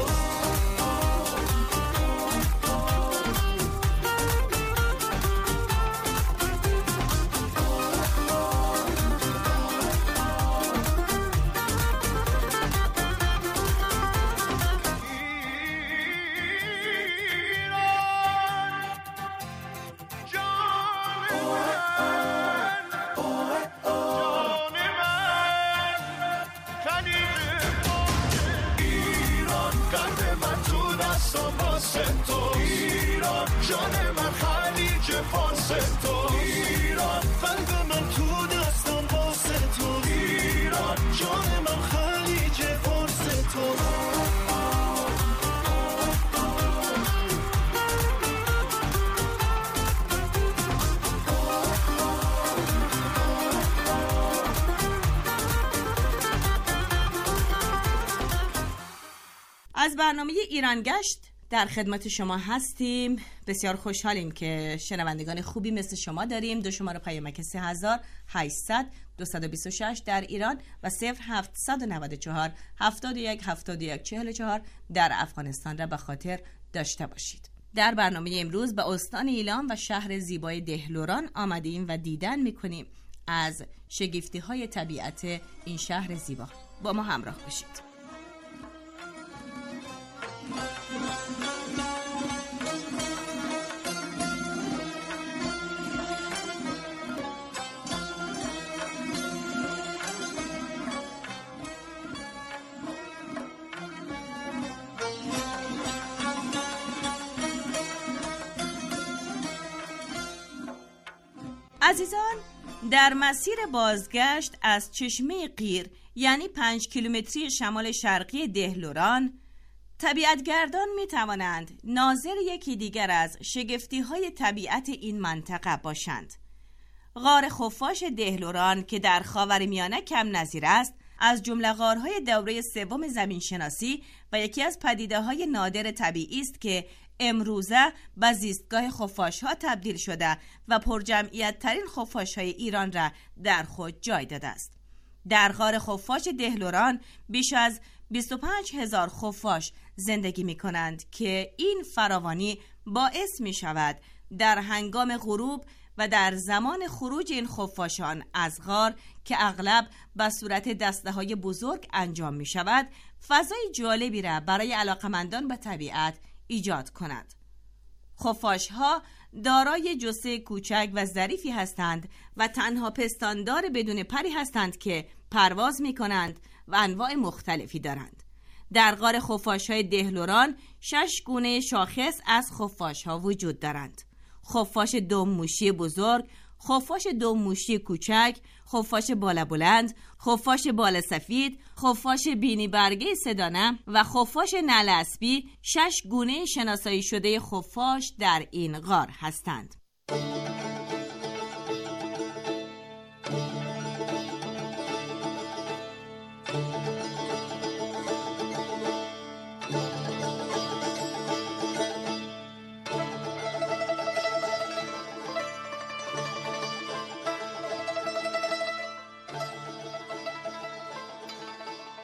از برنامه ایران گشت در خدمت شما هستیم. بسیار خوشحالیم که شنوندگان خوبی مثل شما داریم. دو شماره پیامک 3800 226 در ایران و 0794 71 71 44 در افغانستان را به خاطر داشته باشید. در برنامه امروز به استان ایلام و شهر زیبای دهلوران آمدیم و دیدن میکنیم از شگفتی های طبیعت این شهر زیبا. با ما همراه باشید. عزیزان، در مسیر بازگشت از چشمه قیر یعنی 5 کیلومتری شمال شرقی دهلوران، طبیعتگردان می توانند ناظر یکی دیگر از شگفتی‌های طبیعت این منطقه باشند. غار خفاش دهلوران که در خاورمیانه کم نظیر است، از جمله غارهای دوره سوم زمینشناسی و یکی از پدیده‌های نادر طبیعی است که امروزه به زیستگاه خفاش‌ها تبدیل شده و پرجمعیت ترین خفاش‌های ایران را در خود جای داده است. در غار خفاش دهلوران بیش از 25,000 خفاش زندگی می کنند که این فراوانی باعث می شود در هنگام غروب و در زمان خروج این خفاشان از غار که اغلب به صورت دسته‌های بزرگ انجام می شود، فضای جالبی را برای علاقمندان به طبیعت ایجاد کند. خفاش‌ها دارای جثه کوچک و ظریفی هستند و تنها پستاندار بدون پری هستند که پرواز می کنند و انواع مختلفی دارند. در غار خفاش‌های دهلوران 6 گونه شاخص از خفاش‌ها وجود دارند: خفاش دم‌موشی بزرگ، خفاش دم‌موشی کوچک، خفاش بالا بلند، خفاش بالا سفید، خفاش بینی برگه سدانه و خفاش نعل اسبی 6 گونه شناسایی شده خفاش در این غار هستند.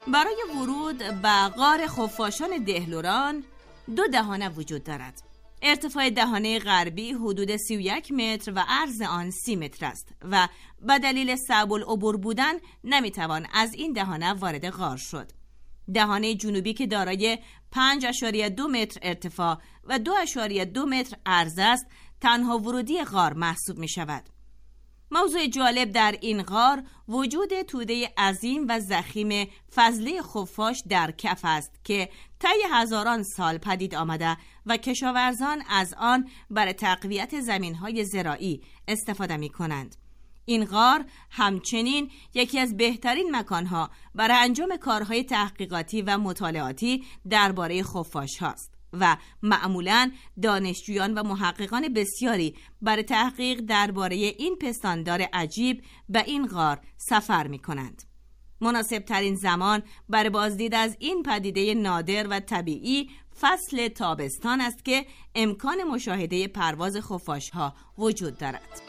برای ورود به غار خفاشان دهلوران 2 دهانه وجود دارد. ارتفاع دهانه غربی حدود 31 متر و عرض آن 30 متر است و به دلیل صعب العبور بودن نمیتوان از این دهانه وارد غار شد. دهانه جنوبی که دارای 5.2 متر ارتفاع و 2.2 متر عرض است تنها ورودی غار محسوب می شود. موضوع جالب در این غار وجود توده عظیم و ضخیم فضله خفاش در کف است که طی هزاران سال پدید آمده و کشاورزان از آن برای تقویت زمین‌های زراعی استفاده می‌کنند. این غار همچنین یکی از بهترین مکان‌ها برای انجام کارهای تحقیقاتی و مطالعاتی درباره خفاش هاست و معمولاً دانشجویان و محققان بسیاری برای تحقیق درباره این پستاندار عجیب به این غار سفر می‌کنند. مناسب ترین زمان برای بازدید از این پدیده نادر و طبیعی فصل تابستان است که امکان مشاهده پرواز خفاش‌ها وجود دارد.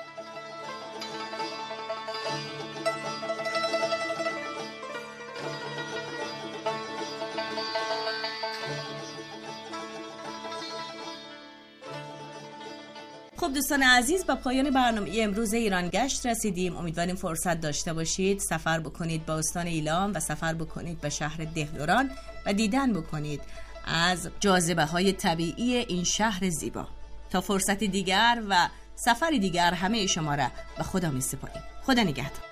خب دوستان عزیز، با پایان برنامه امروز ایران گشت رسیدیم. امیدواریم فرصت داشته باشید سفر بکنید به استان ایلام و سفر بکنید به شهر دهلوران و دیدن بکنید از جاذبه‌های طبیعی این شهر زیبا. تا فرصت دیگر و سفر دیگر همه شما را به خدا می‌سپاریم. خدا نگهدار.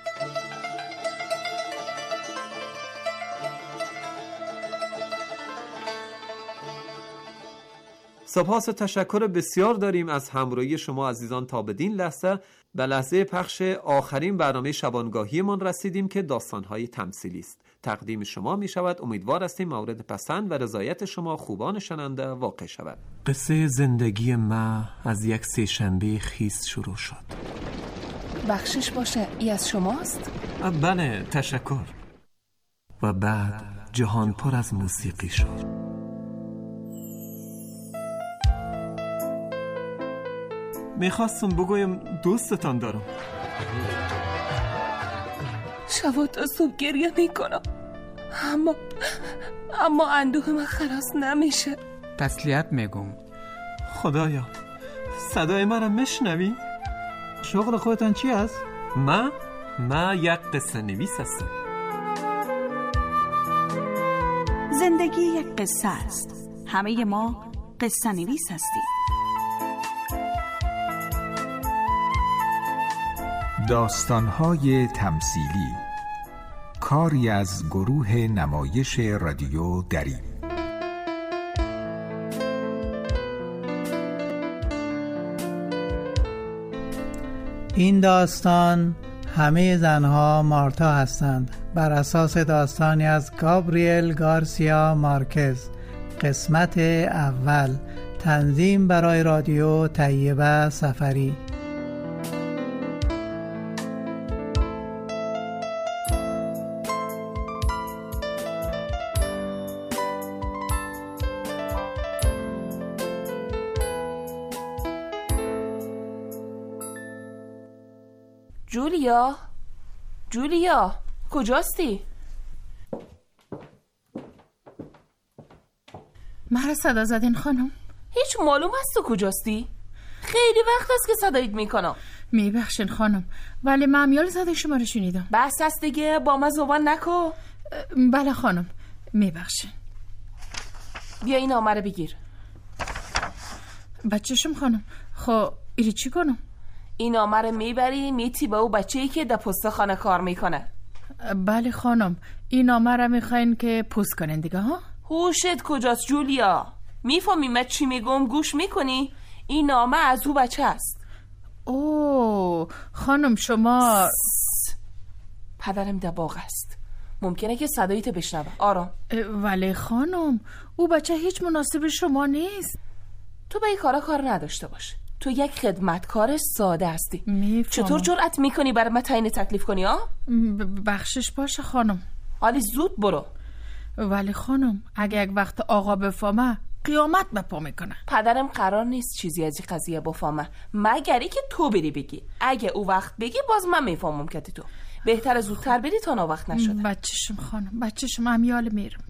سپاس و تشکر بسیار داریم از همراهی شما عزیزان. تا بدین لحظه به لحظه پخش آخرین برنامه شبانگاهی من رسیدیم که داستان‌های تمثیلی است. تقدیم شما می شود. امیدوار هستیم مورد پسند و رضایت شما خوبان شنونده واقع شود. قصه زندگی ما از یک سه‌شنبه خیس شروع شد. بخشش باشه، ای از شماست؟ بله، تشکر. و بعد جهان پر از موسیقی شد. میخواستم بگویم دوستتان دارم. شب تا صبح گریه میکنم اما اندوه من خلاص نمیشه. تسلیت میگم. خدایا، صدای مرا میشنوی؟ شغل خودتان چی است؟ ما یک قصه نویس هستم. زندگی یک قصه است. همه ما قصه نویس هستیم. داستان‌های تمثیلی، کاری از گروه نمایش رادیو دری. این داستان همه زنها مارتا هستند، بر اساس داستانی از گابریل گارسیا مارکز. قسمت اول، تنظیم برای رادیو طیبه سفری. جولیا کجاستی؟ مرا صدا زدین خانم؟ هیچ معلوم است تو کجاستی؟ خیلی وقت است که صدایت میکنم. میبخشین خانم، ولی معمیال صدای شما رو شنیدم. بس است دیگه، با من زبان نکن. بله خانم، میبخشین. بیا این نامه رو بگیر. بچه‌شم خانم. خب ایری چی کنم؟ این نامه رو میبری میتی به او بچه‌ای که در پست خانه کار میکنه. بله خانم، این نامه رو میخواین که پست کنین دیگه ها؟ هوشت کجاست جولیا؟ میفهمی من چی میگم؟ گوش میکنی؟ این نامه از او بچه است. اوه خانم شما پدرم در باغ است، ممکنه که صدایت بشنوه. آرام. ولی خانم او بچه هیچ مناسب شما نیست. تو به این کارا کار نداشته باش. تو یک خدمتکار ساده هستی. چطور جرأت میکنی برای من تعیین تکلیف کنی ها؟ بخشش باشه خانم. حالی زود برو. ولی خانم اگه یک وقت آقا بفهمه قیامت بپا میکنه. پدرم قرار نیست چیزی از این قضیه بفهمه مگری که تو بری بگی. اگه او وقت بگی باز من میفهمم که تو بهتر زودتر بری تا وقت نشده. بچه‌شم خانم، بچه‌شم امیال میرم.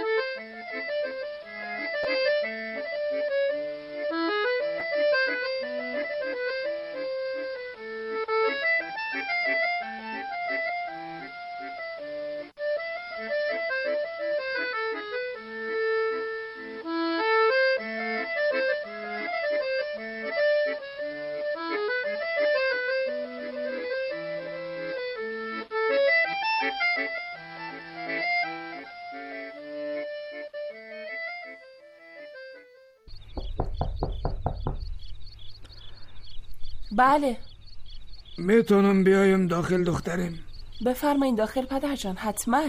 بله. میتونم بیایم داخل دخترم؟ بفرمایید داخل پدر جان، حتما.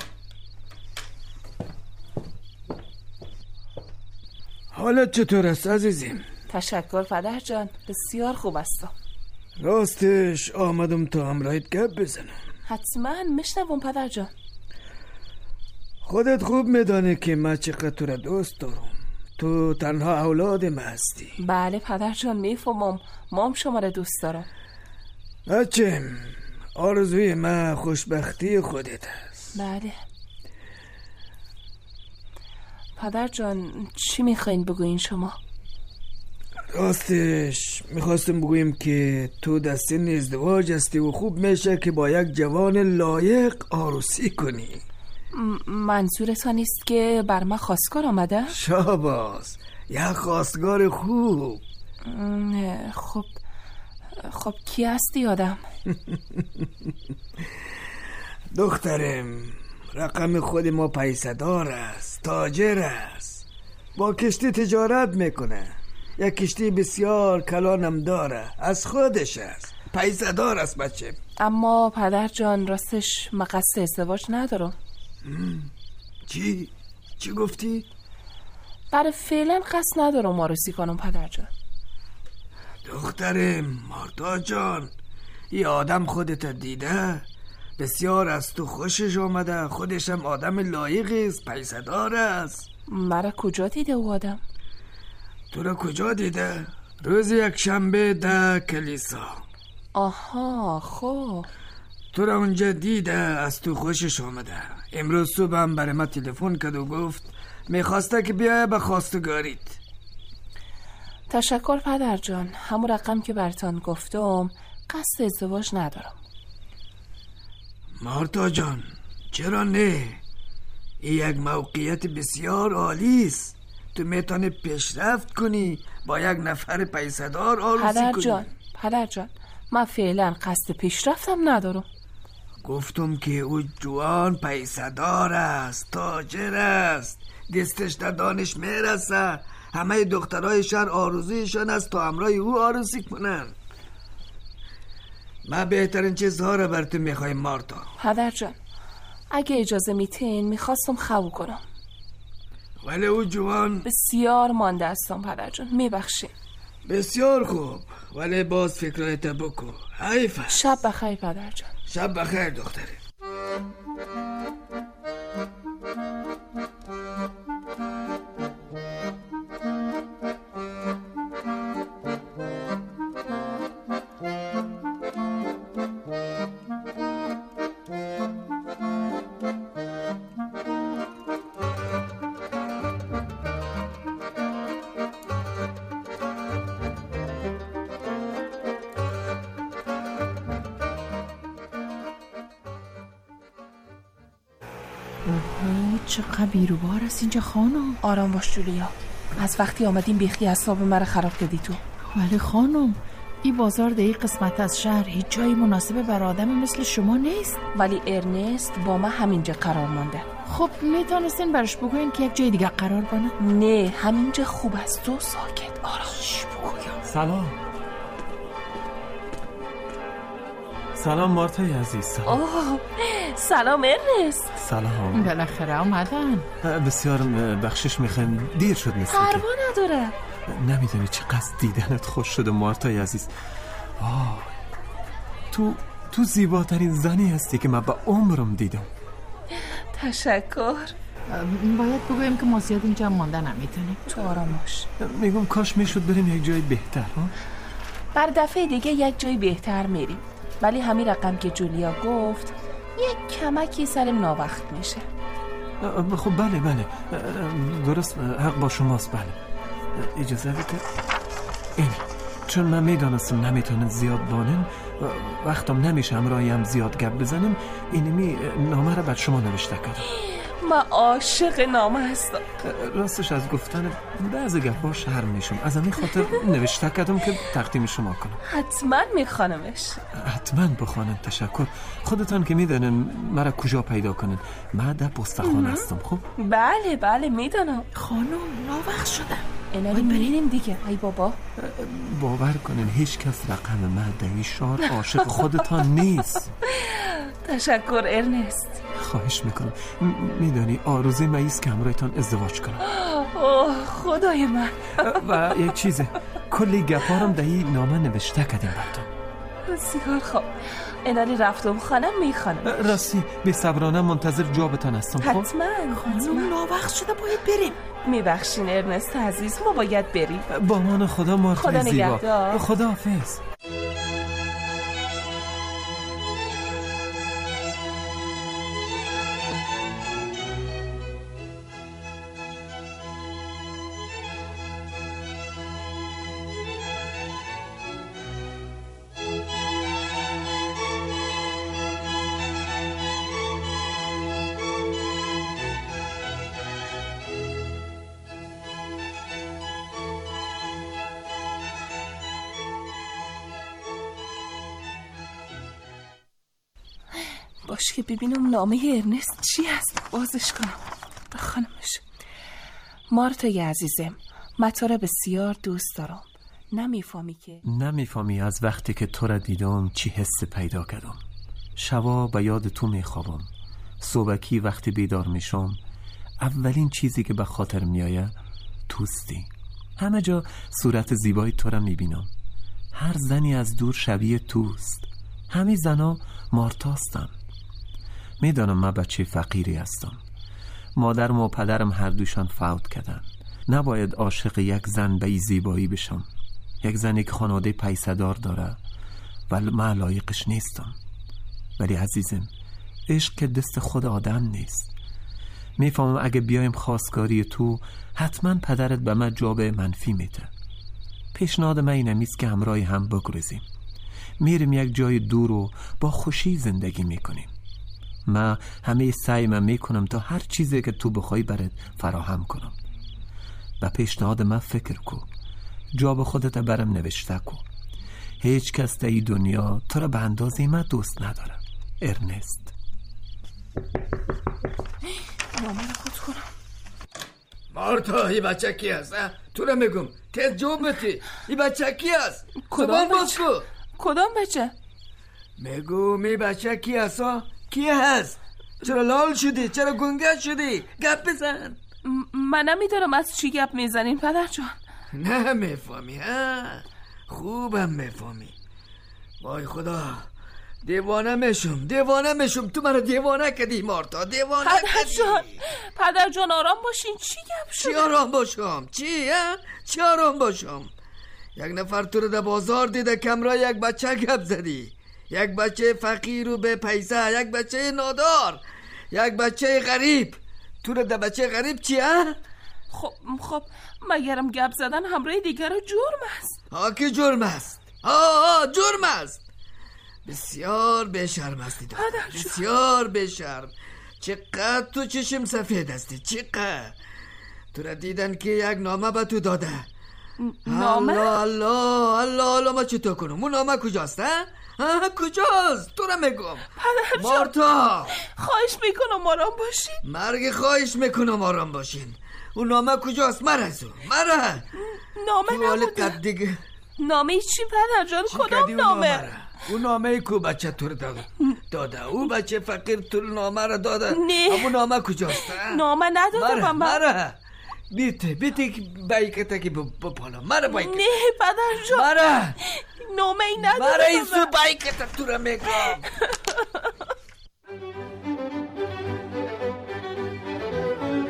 حالت چطور است عزیزیم؟ تشکر پدر جان، بسیار خوب است. راستش آمدم تا همراهت گپ بزنم. حتما میشنوم پدر جان. خودت خوب میدانی که من چقدر تو را دوست دارم. تو تنها اولادم هستی. بله پدر جان میفهمم، مام شما را دوست دارم. بچم، آرزوی من خوشبختی خودت است. بله پدر جان، چی میخواین بگوین شما؟ راستش میخواستم بگویم که تو در سن ازدواج هستی و خوب میشه که با یک جوان لایق عروسی کنی. منظورتان است که بر من خواستگار آمده؟ شاباس، یک خواستگار خوب. خب کی هستی آدم؟ دخترم، رقم خود ما پیسه‌دار است، تاجر است، با کشتی تجارت میکنه. یک کشتی بسیار کلانم داره، از خودش است، پیسه‌دار است بچه. اما پدر جان راستش من قصد ازدواج ندارم. چی گفتی؟ برای فعلا قصد ندارم عروسی کنم پدر جان. دخترم، مارتا جان، این آدم خودت دیده؟ بسیار از تو خوشش آمده، خودشم آدم لایقی است، پیسه‌دار است. مرا کجا دیده او آدم؟ تو را کجا دیده؟ روز یک شنبه در کلیسا. آها، خب تو را اونجا دیده، از تو خوشش آمده. امروز صبح هم برای من تلفن کرد و گفت میخواسته که بیای به خواستگاریت. تشکر پدر جان، همون رقم که برتان گفتم قصد ازدواج ندارم. مارتا جان، چرا نه؟ این یک موقعیت بسیار عالی است. تو میتونی پیشرفت کنی، با یک نفر پیسه‌دار عروسی کنی. پدر جان من فعلا قصد پیشرفتم ندارم. گفتم که او جوان پیسه‌دار است، تاجر است، دستش در دانش میرسه. همه دخترای شهر آرزویشان است تا همراه او عروسی کنن. من بهترین چیزها را بر تو میخوایم مارتا. پدر جان اگه اجازه میتین میخواستم خبو کنم. ولی او جوان بسیار مانده هستم پدر جان، میبخشیم. بسیار خوب، ولی باز فکرایت بکن. حیف است. شب بخیر پدر جان. شب بخیر دختره. چقدر بیروبار است اینجا خانم. آرام باش جولیا، از وقتی آمدیم بیخی اعصاب مرا خراب کردی تو. ولی خانم این بازار در این قسمت از شهر هیچ جایی مناسب بر آدم مثل شما نیست. ولی ارنست با ما همینجا قرار مانده. خب میتونستین برش بگوین که یک جای دیگه قرار کنه؟ نه همینجا خوب است، تو ساکت آرام. چی بگویم؟ سلام مارتای عزیز. سلام ارنست. سلام. بالاخره آمدن. بسیار بخشش میخوایم، دیر شد مثل که. پروا نداره. نمیدونی چقدر دیدنت خوش شده مارتای عزیز. تو زیباترین زنی هستی که من به عمرم دیدم. تشکر. باید بگویم که ما زیاد اینجا مانده نمیتونیم. تو آرام باش. میگم کاش میشد بریم یک جای بهتر ها. بر دفعه دیگه یک جای بهتر میریم، ولی همین رقم که جولیا گفت یک کمکی سرم ناوقت میشه. خب بله درست، حق با شماست. بله اجازه بده. این چون من میدانستم نمیتونن زیاد بانن، وقتم نمیشه همراهیم زیاد گپ بزنیم، اینمی نامه رو بر شما نوشته کردم. من عاشق نامه هستم. راستش از گفتن بعضی گپ‌ها شرم میشم، از همین خاطر نوشته کردم که تقدیم شما کنم. حتما میخوانمش. حتما بخوانم. تشکر. خودتان که میدانن مرا کجا پیدا کنن. من در پستخانه هستم. خب بله میدانم. خانم ناوقت شده. اینایی بریم دیگه. ای بابا باور کنین هیچ کس رقم من در این شهر عاشق خودتان نیست. تشکر ارنست. خواهش میکنم. میدانی آرزوی من ایست که همراهتان ازدواج کنم. اوه خدای من. و یک چیزه، کلی گپارم در این نامه نوشته کردیم براتون. بسیار خوب. اینانی رفتم خانم میخوانم. راستی به صبرانه منتظر جوابتان هستم. حتما. خانم ناوقت شده، باید بریم. میبخشین ارنست عزیز، ما باید بریم. با امان خدا مارتوی زیبا. خدا نگهدار. خدا حافظ. باش که ببینم نامه ارنست چی هست، بازش کنم بخونمش. مارتای عزیزم، من تو را بسیار دوست دارم. نمیفهمی از وقتی که تو را دیدم چی حس پیدا کردم. شبا به یاد تو میخوابم. صبحکی وقتی بیدار میشم اولین چیزی که به خاطر میآید توستی. همه جا صورت زیبای تو را میبینم. هر زنی از دور شبیه توست. همه زنا مارتاستن. میدانم من بچه فقیری هستم. مادرم و پدرم هر دوشان فوت کردن. نباید عاشق یک زن به این زیبایی بشم. یک زنی که خانواده پیسه‌دار داره و من لایقش نیستم. ولی عزیزم، عشق که دست خود آدم نیست. میفهمم اگه بیایم خواستگاری تو حتما پدرت به من جواب منفی میده. پیشنهاد من اینمیست که همراه هم بگریزیم. میریم یک جای دور و با خوشی زندگی میکنیم. من همه سعیم میکنم تا هر چیزی که تو بخوای برات فراهم کنم. به پیشنهاد من فکر کن. جواب خودت برام نوشته کن. هیچ کس در این دنیا تو را به اندازه من دوست نداره. ارنست. نامه رو خود کنم. مارتا، این بچه کی هست؟ تو را میگم تیز جواب بتی. این بچه کی هست؟ کدام بچه؟ کدام بچه؟ میگم این بچه کی هست؟ کی هست؟ چرا لال شدی؟ چرا گنگه شدی؟ گپ بزن. من نمیدارم از چی گپ میزنین پدر جان. نه میفهمی ها؟ خوبم میفهمی. وای خدا، دیوانه میشم. تو منو دیوانه کردی مارتا، دیوانه کردی. پدر جان آرام باشین. چی گپ شده؟ چی آرام باشم؟ چی آرام باشم؟ یک نفر تو رو در بازار دیده کمرا یک بچه گپ زدی. یک بچه فقیر و به پیسه، یک بچه نادار، یک بچه غریب. تو رو در بچه غریب چیه؟ خب مگرم گپ زدن همراه دیگر جرم است؟ که جرم است؟ جرم است. بسیار بیشرم هستی تو. بسیار بیشرم. چقدر تو چشم سفید هستی. چقدر تو را دیدن که یک نامه به تو داده. نامه؟ الله ما چطور کنم؟ اون نامه کجاست؟ کجاست؟ تو را میگم مارتا، خواهش میکنم آرام باشین. مرگ خواهش میکنم آرام باشین. اون نامه کجاست؟ مرا نامه نبوده. نامه چی پدر جان؟ کدام نامه؟ اون نامه کو بچه تو رو داده. اون بچه فقیر تو نامه رو داده. نه، اون نامه کجاست؟ نامه نداده مرا بیتی بایکتا که بپالا. مرا بایکتا. نه پدر جان، مرا نامه ای نداده. مرا ایسو بایکتا تو رو میگم.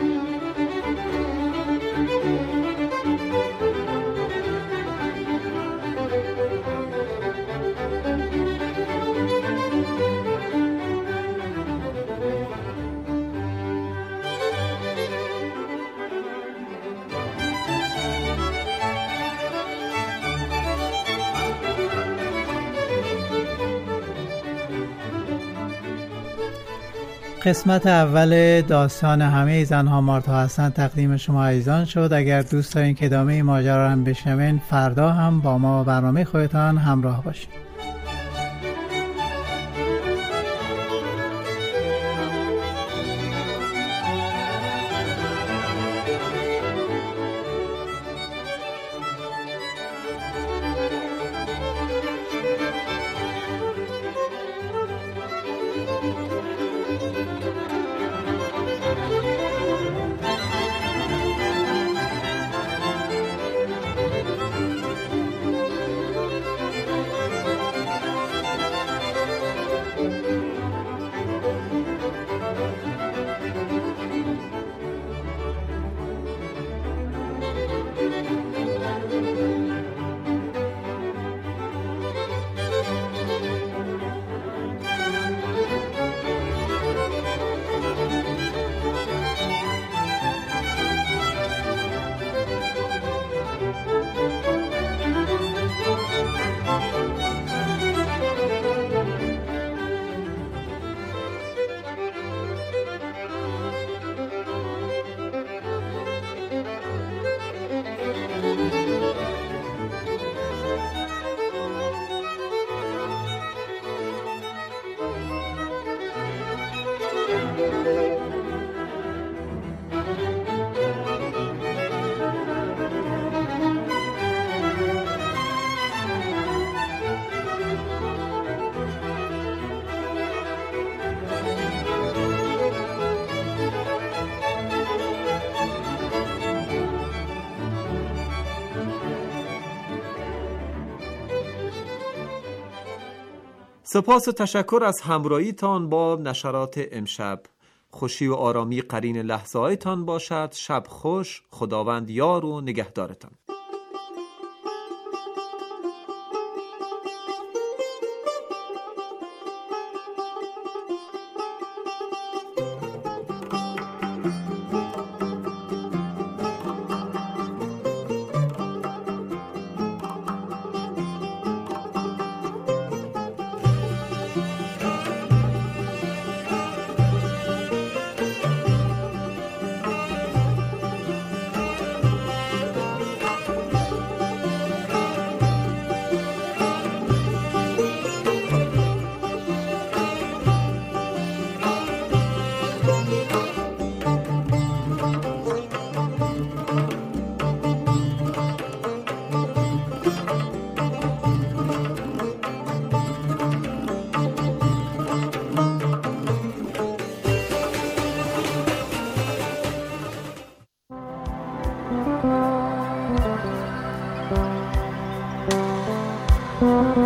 قسمت اول داستان همه زنها ماردها هستند تقدیم شما عزیزان شد. اگر دوست دارین که ادامه ماجرا رو بشنوین، فردا هم با ما برنامه خودتان همراه باشید. سپاس و تشکر از همراهیتان با نشرات امشب. خوشی و آرامی قرین لحظه هایتان باشد. شب خوش. خداوند یار و نگهدارتان. Thank you.